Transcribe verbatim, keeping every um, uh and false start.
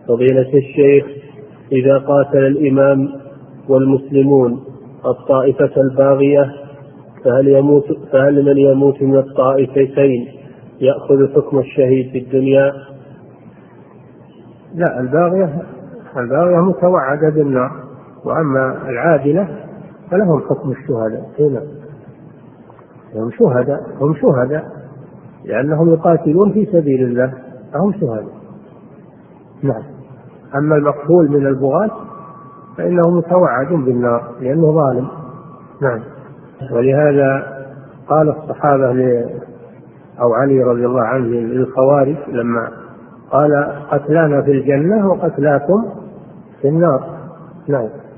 فضيلة الشيخ، إذا قاتل الإمام والمسلمون الطائفة الباغية فهل, يموت فهل من يموت من الطائفتين يأخذ حكم الشهيد في الدنيا؟ لا، الباغية الباغية متوعدة بالنار، وأما العادلة فلهم حكم الشهداء. هنا هم شهداء هم شهداء لأنهم يقاتلون في سبيل الله فهم شهداء. نعم. أما المقتول من البغاة فإنه متوعد بالنار لأنه ظالم. نعم. ولهذا قال الصحابة أو علي رضي الله عنه للخوارج لما قال: قتلانا في الجنة وقتلاكم في النار. نعم.